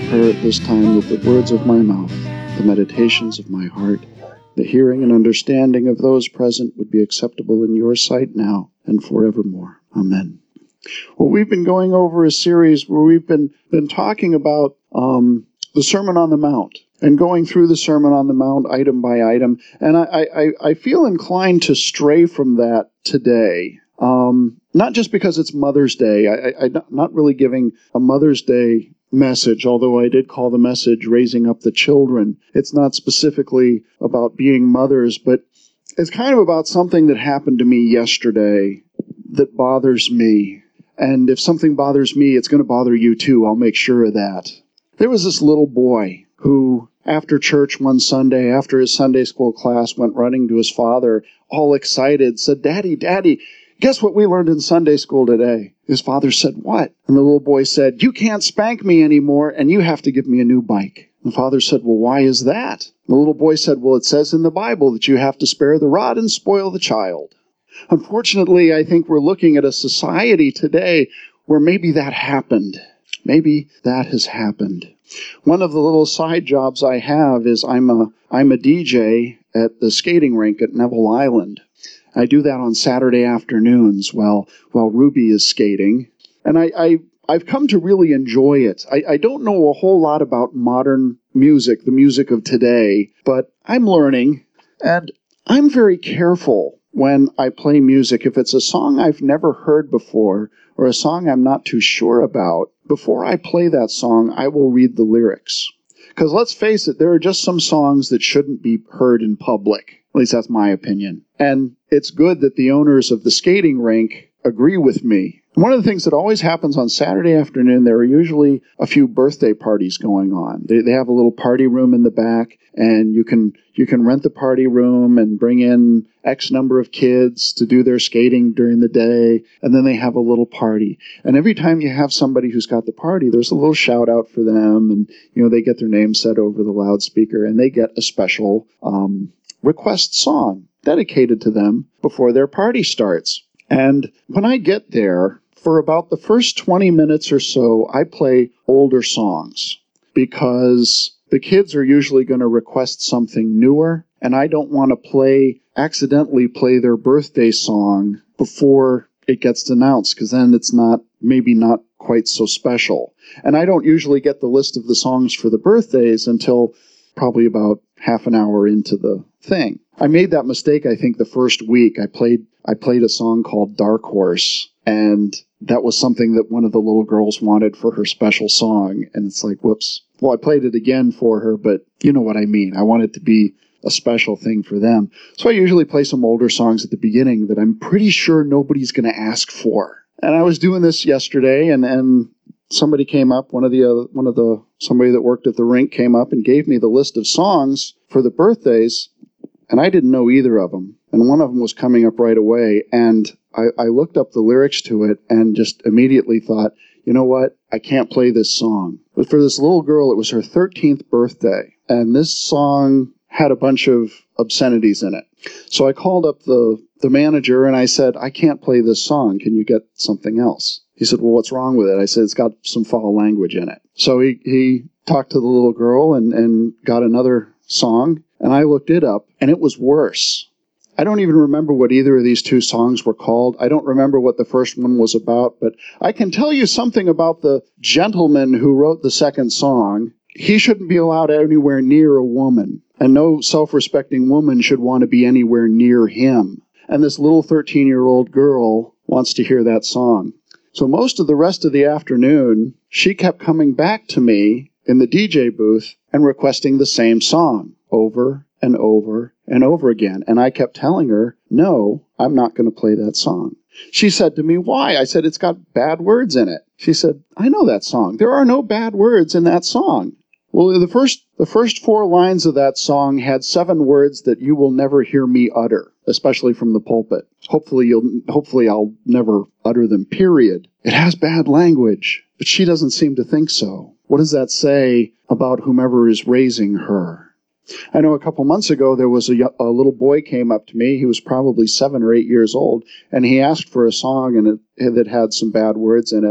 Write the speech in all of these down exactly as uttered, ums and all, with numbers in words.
prayer at this time that the words of my mouth, the meditations of my heart, the hearing and understanding of those present would be acceptable in your sight now and forevermore. Amen. Well, we've been going over a series where we've been, been talking about um, the Sermon on the Mount and going through the Sermon on the Mount item by item. And I, I, I feel inclined to stray from that today. Um, not just because it's Mother's Day. I, I, I'm not really giving a Mother's Day message, although I did call the message Raising Up the Children. It's not specifically about being mothers, but it's kind of about something that happened to me yesterday that bothers me. And if something bothers me, it's going to bother you too. I'll make sure of that. There was this little boy who, after church one Sunday, after his Sunday school class, went running to his father, all excited, said, "Daddy, Daddy, guess what we learned in Sunday school today?" His father said, "What?" And the little boy said, "You can't spank me anymore, and you have to give me a new bike." The father said, "Well, why is that?" The little boy said, "Well, it says in the Bible that you have to spare the rod and spoil the child." Unfortunately, I think we're looking at a society today where maybe that happened. Maybe that has happened. One of the little side jobs I have is I'm a I'm a D J at the skating rink at Neville Island. I do that on Saturday afternoons while while Ruby is skating. And I, I, I've come to really enjoy it. I, I don't know a whole lot about modern music, the music of today, but I'm learning. And I'm very careful when I play music. If it's a song I've never heard before or a song I'm not too sure about, before I play that song, I will read the lyrics. Because let's face it, there are just some songs that shouldn't be heard in public. At least that's my opinion. And it's good that the owners of the skating rink agree with me. One of the things that always happens on Saturday afternoon, there are usually a few birthday parties going on. They, they have a little party room in the back, and you can you can rent the party room and bring in X number of kids to do their skating during the day, and then they have a little party. And every time you have somebody who's got the party, there's a little shout out for them, and you know they get their name said over the loudspeaker, and they get a special um, request song dedicated to them before their party starts. And when I get there, for about the first twenty minutes or so, I play older songs because the kids are usually going to request something newer, and I don't want to play, accidentally play their birthday song before it gets announced, because then it's not, maybe not quite so special. And I don't usually get the list of the songs for the birthdays until probably about half an hour into the thing. I made that mistake, I think, the first week. I played I played a song called Dark Horse, and that was something that one of the little girls wanted for her special song, and it's like, whoops. Well, I played it again for her, but you know what I mean. I want it to be a special thing for them. So I usually play some older songs at the beginning that I'm pretty sure nobody's going to ask for. And I was doing this yesterday, and, and somebody came up, one of the uh, one of the somebody that worked at the rink came up and gave me the list of songs for the birthdays, and I didn't know either of them. And one of them was coming up right away, and I, I looked up the lyrics to it and just immediately thought, you know what, I can't play this song. But for this little girl, it was her thirteenth birthday, and this song had a bunch of obscenities in it. So I called up the, the manager, and I said, I can't play this song. Can you get something else? He said, well, what's wrong with it? I said, it's got some foul language in it. So he, he talked to the little girl and, and got another song, and I looked it up, and it was worse. I don't even remember what either of these two songs were called. I don't remember what the first one was about, but I can tell you something about the gentleman who wrote the second song. He shouldn't be allowed anywhere near a woman, and no self-respecting woman should want to be anywhere near him. And this little thirteen-year-old girl wants to hear that song. So most of the rest of the afternoon, she kept coming back to me in the D J booth and requesting the same song over and over and over again. And I kept telling her, no, I'm not going to play that song. She said to me, why? I said, it's got bad words in it. She said, I know that song. There are no bad words in that song. Well, the first the first four lines of that song had seven words that you will never hear me utter, especially from the pulpit. Hopefully you'll hopefully I'll never utter them, period. It has bad language, but she doesn't seem to think so. What does that say about whomever is raising her? I know a couple months ago there was a, a little boy came up to me. He was probably seven or eight years old, and he asked for a song and it, that had some bad words in it.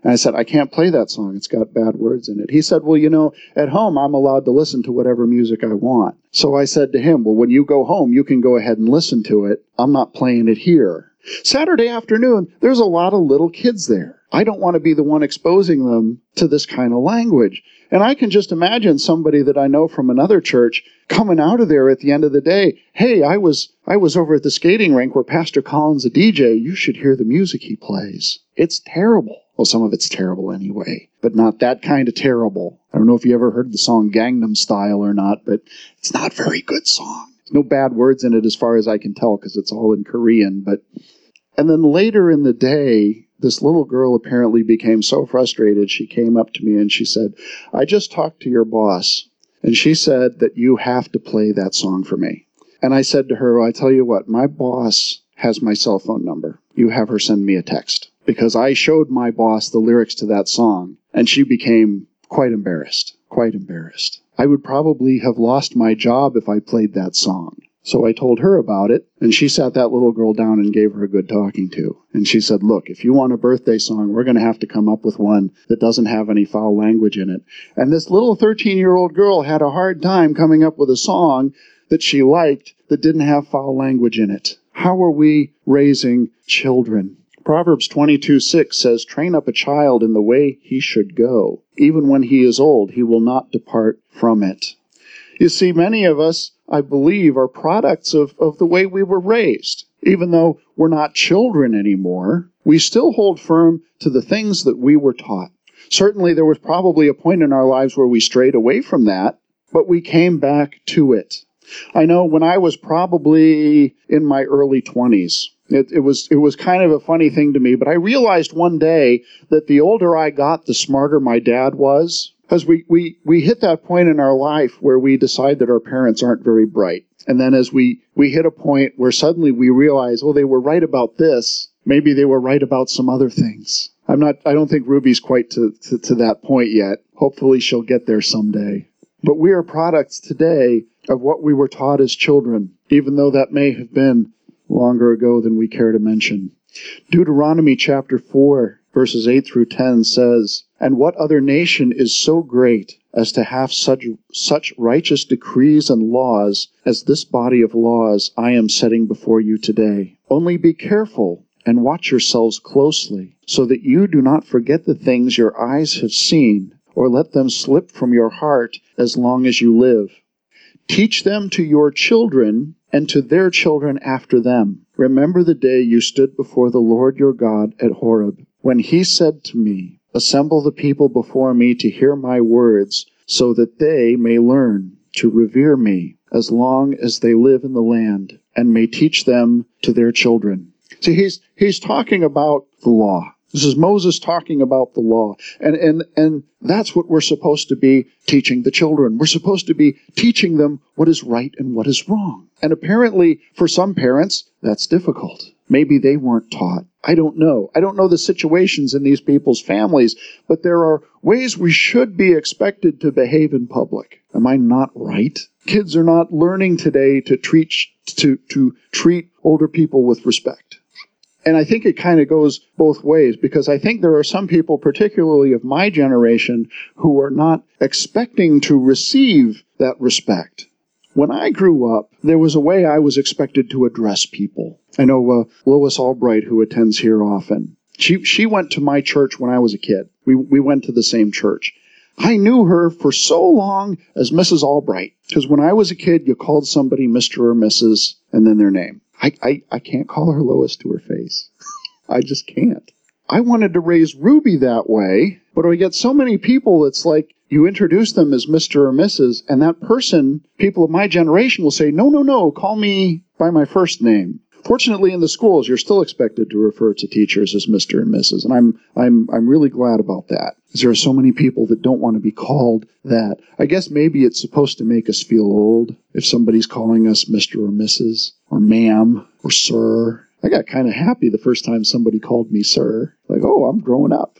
And I said, I can't play that song. It's got bad words in it. He said, well, you know, at home, I'm allowed to listen to whatever music I want. So I said to him, well, when you go home, you can go ahead and listen to it. I'm not playing it here. Saturday afternoon, there's a lot of little kids there. I don't want to be the one exposing them to this kind of language. And I can just imagine somebody that I know from another church coming out of there at the end of the day. Hey, I was I was over at the skating rink where Pastor Colin's a D J. You should hear the music he plays. It's terrible. Well, some of it's terrible anyway, but not that kind of terrible. I don't know if you ever heard the song Gangnam Style or not, but it's not a very good song. There's no bad words in it as far as I can tell because it's all in Korean. But and then later in the day, this little girl apparently became so frustrated, she came up to me and she said, I just talked to your boss, and she said that you have to play that song for me. And I said to her, well, I tell you what, my boss has my cell phone number. You have her send me a text. Because I showed my boss the lyrics to that song, and she became quite embarrassed, quite embarrassed. I would probably have lost my job if I played that song. So I told her about it, and she sat that little girl down and gave her a good talking to. And she said, look, if you want a birthday song, we're going to have to come up with one that doesn't have any foul language in it. And this little thirteen-year-old girl had a hard time coming up with a song that she liked that didn't have foul language in it. How are we raising children? Proverbs twenty-two six says, train up a child in the way he should go. Even when he is old, he will not depart from it. You see, many of us, I believe, are products of, of the way we were raised. Even though we're not children anymore, we still hold firm to the things that we were taught. Certainly, there was probably a point in our lives where we strayed away from that, but we came back to it. I know when I was probably in my early twenties, It, it was it was kind of a funny thing to me, but I realized one day that the older I got, the smarter my dad was. Because we, we, we hit that point in our life where we decide that our parents aren't very bright. And then as we, we hit a point where suddenly we realize, oh, they were right about this. Maybe they were right about some other things. I'm not, I don't think Ruby's quite to, to, to that point yet. Hopefully she'll get there someday. But we are products today of what we were taught as children, even though that may have been longer ago than we care to mention. Deuteronomy chapter four, verses eight through ten says, and what other nation is so great as to have such, such righteous decrees and laws as this body of laws I am setting before you today? Only be careful and watch yourselves closely, so that you do not forget the things your eyes have seen, or let them slip from your heart as long as you live. Teach them to your children and to their children after them. Remember the day you stood before the Lord your God at Horeb, when he said to me, assemble the people before me to hear my words, so that they may learn to revere me as long as they live in the land, and may teach them to their children. See, he's he's talking about the law. This is Moses talking about the law. And, and, and that's what we're supposed to be teaching the children. We're supposed to be teaching them what is right and what is wrong. And apparently, for some parents, that's difficult. Maybe they weren't taught. I don't know. I don't know the situations in these people's families, but there are ways we should be expected to behave in public. Am I not right? Kids are not learning today to treat, to, to treat older people with respect. And I think it kind of goes both ways, because I think there are some people, particularly of my generation, who are not expecting to receive that respect. When I grew up, there was a way I was expected to address people. I know uh, Lois Albright, who attends here often. She she went to my church when I was a kid. We we went to the same church. I knew her for so long as Missus Albright, because when I was a kid, you called somebody Mister or Missus and then their name. I, I, I can't call her Lois to her face. I just can't. I wanted to raise Ruby that way, but I get so many people that's like, you introduce them as Mister or Missus, and that person, people of my generation will say, no, no, no, call me by my first name. Fortunately, in the schools, you're still expected to refer to teachers as Mister and Missus, and I'm I'm I'm really glad about that, because there are so many people that don't want to be called that. I guess maybe it's supposed to make us feel old if somebody's calling us Mister or Missus or ma'am or sir. I got kind of happy the first time somebody called me sir. Like, oh, I'm growing up.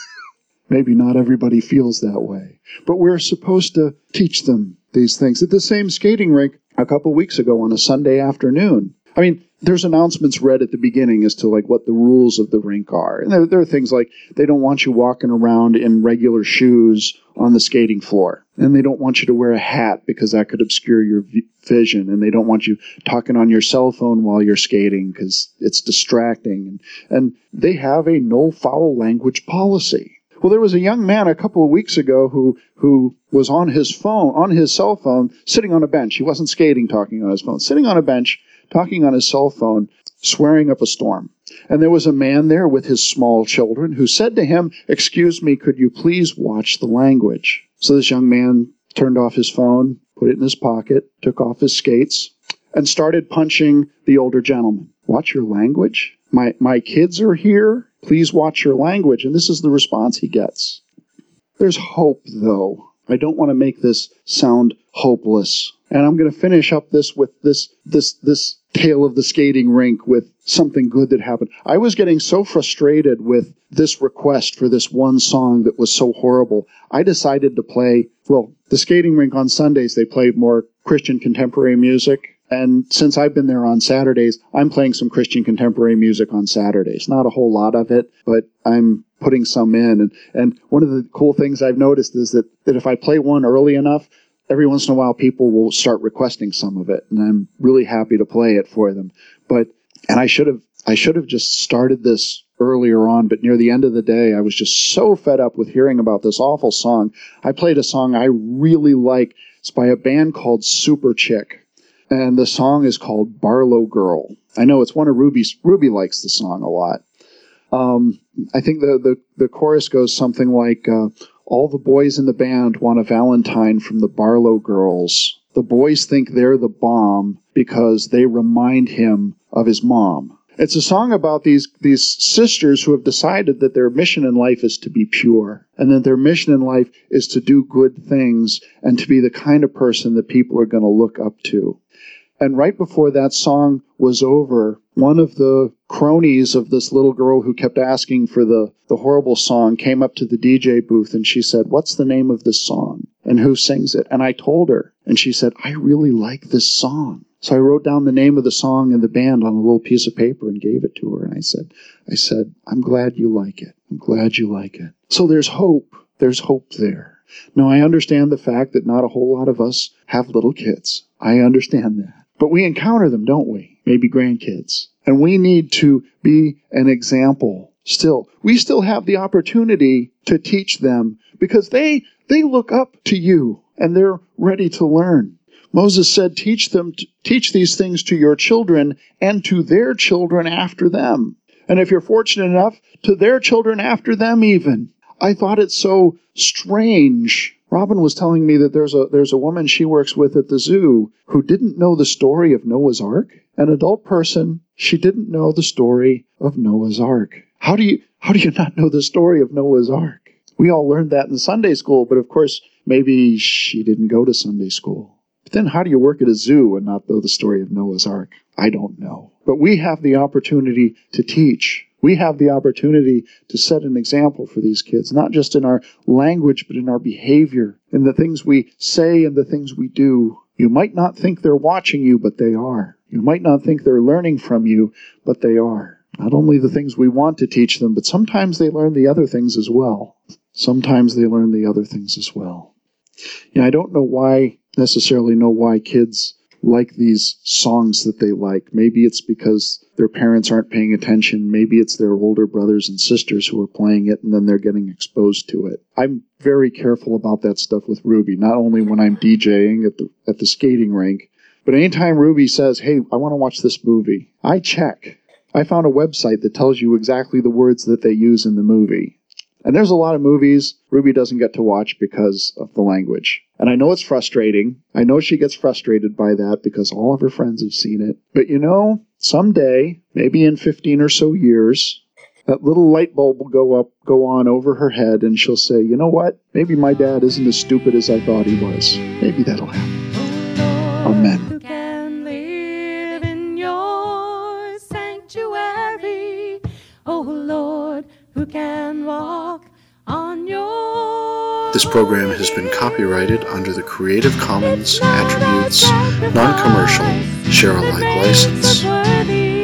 Maybe not everybody feels that way, but we're supposed to teach them these things. At the same skating rink a couple weeks ago on a Sunday afternoon, I mean, there's announcements read at the beginning as to like what the rules of the rink are. And there, there are things like they don't want you walking around in regular shoes on the skating floor. And they don't want you to wear a hat because that could obscure your v- vision. And they don't want you talking on your cell phone while you're skating because it's distracting. And, and they have a no foul language policy. Well, there was a young man a couple of weeks ago who who was on his phone, on his cell phone, sitting on a bench. He wasn't skating, talking on his phone. Sitting on a bench, talking on his cell phone, swearing up a storm. And there was a man there with his small children who said to him, "Excuse me, could you please watch the language?" So this young man turned off his phone, put it in his pocket, took off his skates, and started punching the older gentleman. "Watch your language? My, my kids are here. Please watch your language." And this is the response he gets. There's hope, though. I don't want to make this sound hopeless. And I'm going to finish up this with this this this tale of the skating rink with something good that happened. I was getting so frustrated with this request for this one song that was so horrible. I decided to play, well, the skating rink on Sundays, they play more Christian contemporary music. And since I've been there on Saturdays, I'm playing some Christian contemporary music on Saturdays. Not a whole lot of it, but I'm putting some in. And, and one of the cool things I've noticed is that, that if I play one early enough, every once in a while people will start requesting some of it. And I'm really happy to play it for them. But, and I should have, I should have just started this earlier on, but near the end of the day, I was just so fed up with hearing about this awful song. I played a song I really like. It's by a band called Super Chick. And the song is called Barlow Girl. I know it's one of Ruby's. Ruby likes the song a lot. Um, I think the, the, the chorus goes something like, uh, all the boys in the band want a Valentine from the Barlow girls. The boys think they're the bomb because they remind him of his mom. It's a song about these, these sisters who have decided that their mission in life is to be pure, and that their mission in life is to do good things and to be the kind of person that people are going to look up to. And right before that song was over, one of the cronies of this little girl who kept asking for the, the horrible song came up to the D J booth and she said, "What's the name of this song? And who sings it?" And I told her, and she said, "I really like this song." So I wrote down the name of the song and the band on a little piece of paper and gave it to her. And I said, I said, "I'm glad you like it. I'm glad you like it." So there's hope. There's hope there. Now, I understand the fact that not a whole lot of us have little kids. I understand that. But we encounter them, don't we? Maybe grandkids. And we need to be an example still. We still have the opportunity to teach them because they they look up to you and they're ready to learn. Moses said, teach them, teach these things to your children and to their children after them. And if you're fortunate enough, to their children after them even. I thought it so strange. Robin was telling me that there's a there's a woman she works with at the zoo who didn't know the story of Noah's Ark. An adult person, she didn't know the story of Noah's Ark. How do you how do you not know the story of Noah's Ark? We all learned that in Sunday school, but of course, maybe she didn't go to Sunday school. But then how do you work at a zoo and not know the story of Noah's Ark? I don't know. But we have the opportunity to teach. We have the opportunity to set an example for these kids, not just in our language, but in our behavior, in the things we say and the things we do. You might not think they're watching you, but they are. You might not think they're learning from you, but they are. Not only the things we want to teach them, but sometimes they learn the other things as well. Sometimes they learn the other things as well. Yeah, I don't know why, necessarily know why kids like these songs that they like. Maybe it's because their parents aren't paying attention. Maybe it's their older brothers and sisters who are playing it and then they're getting exposed to it. I'm very careful about that stuff with Ruby, not only when I'm DJing at the at the skating rink, but anytime Ruby says, "Hey, I want to watch this movie," I check. I found a website that tells you exactly the words that they use in the movie. And there's a lot of movies Ruby doesn't get to watch because of the language. And I know it's frustrating. I know she gets frustrated by that because all of her friends have seen it. But you know, someday, maybe in fifteen or so years, that little light bulb will go up, go on over her head, and she'll say, "You know what? Maybe my dad isn't as stupid as I thought he was." Maybe that'll happen. Amen. Who can live in your sanctuary? Oh Lord, who can walk on your... This program has been copyrighted under the Creative Commons Attributes Non-Commercial Share Alike license.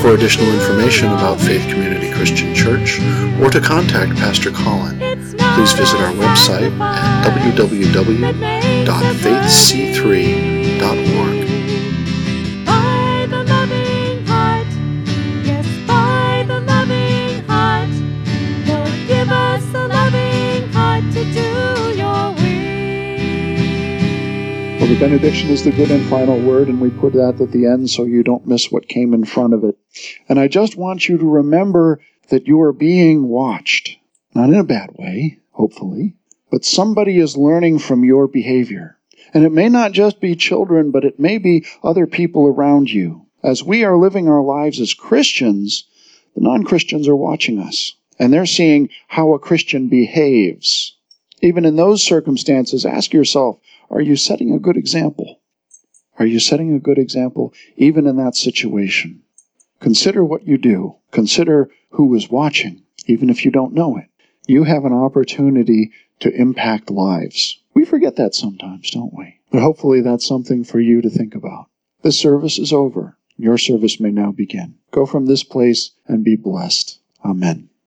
For additional information about Faith Community Christian Church, or to contact Pastor Colin, please visit our website at w w w dot faith c three dot org. By the loving heart, yes, by the loving heart, Lord, give us a loving heart to do your will. Well, the benediction is the good and final word, and we put that at the end so you don't miss what came in front of it. And I just want you to remember that you are being watched. Not in a bad way, hopefully, but somebody is learning from your behavior. And it may not just be children, but it may be other people around you. As we are living our lives as Christians, the non-Christians are watching us, and they're seeing how a Christian behaves. Even in those circumstances, ask yourself, are you setting a good example? Are you setting a good example even in that situation? Consider what you do. Consider who is watching, even if you don't know it. You have an opportunity to impact lives. We forget that sometimes, don't we? But hopefully that's something for you to think about. This service is over. Your service may now begin. Go from this place and be blessed. Amen.